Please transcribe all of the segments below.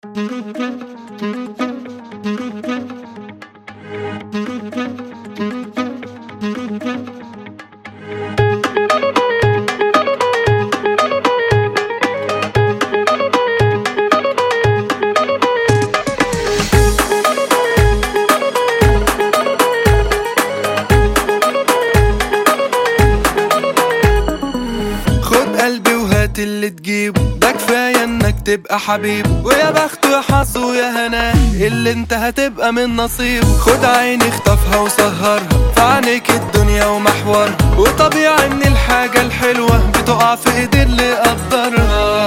خد قلبي وهات اللي تجيبه، ده كفاية انك تبقى حبيبه، ويا بخته يا حظه ويا هناه اللي انت هتبقى من نصيبه. خد عيني اخطفها وسهرها، في عينيك الدنيا ومحورها، وطبيعي ان الحاجة الحلوة بتقع في ايد اللي قدرها.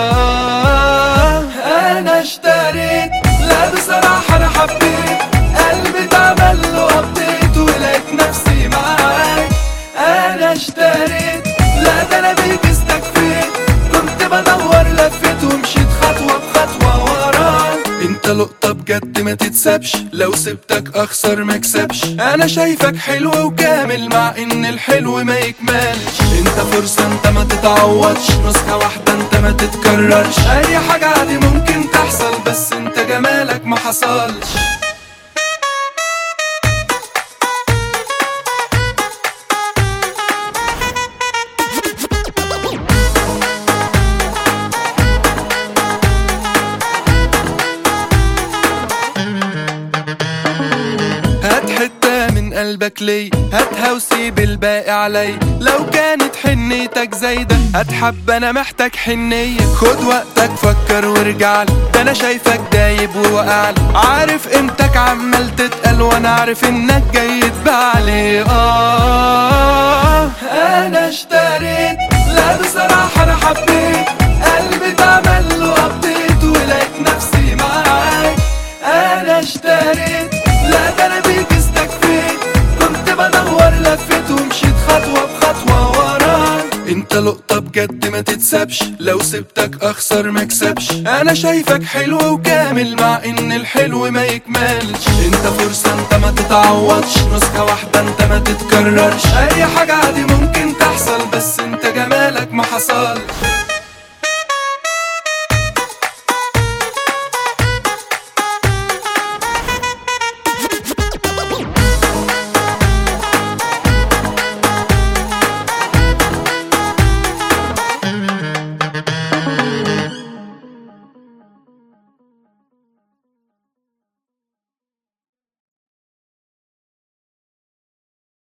انا اشتريت، لا بصراحة انا حبيت، قلبي اتعمل له ابديت ولقيت نفسي معاك. انا اشتريت، لا ده انا بيك استكفيت، كنت بدور لفيت ومشيت خطوة بخطوة وراك. انت لقطة بجد ما تتسابش، لو سبتك اخسر مكسبش. انا شايفك حلو وكامل مع ان الحلو ما يكملش. انت فرصة انت ما تتعوضش، نسخة واحدة انت ما تتكررش. اي حاجة عادي ممكن تحصل، بس انت جمالك ما حصلش. هات حتة من قلبك لي، هاتها وسيب الباقي علي. لو كانت حنيتك زايدة هتحب، انا محتاج حنية. خد وقتك فكر وارجعلي، ده انا شايفك دايب ووقعلي. عارف قيمتك عمال تتقل، وانا عارف انك جاي تبيعلي. انا اشتريت، لا بصراحة انا حبيت، قلبي اتعمل له ابديت ولقيت نفسي معاك. انا اشتريت، لا ده انا بيك استكفيت، كنت بدور لفيت ومشيت خطوة بخطوة وراك. انت لقطة بجد ما تتسابش، لو سبتك اخسر مكسبش. انا شايفك حلو وكامل مع ان الحلو ما يكملش. انت فرصة انت ما تتعوضش، نسخة واحدة انت ما تتكررش. اي حاجة عادي ممكن تحصل، بس انت جمالك ما حصلش.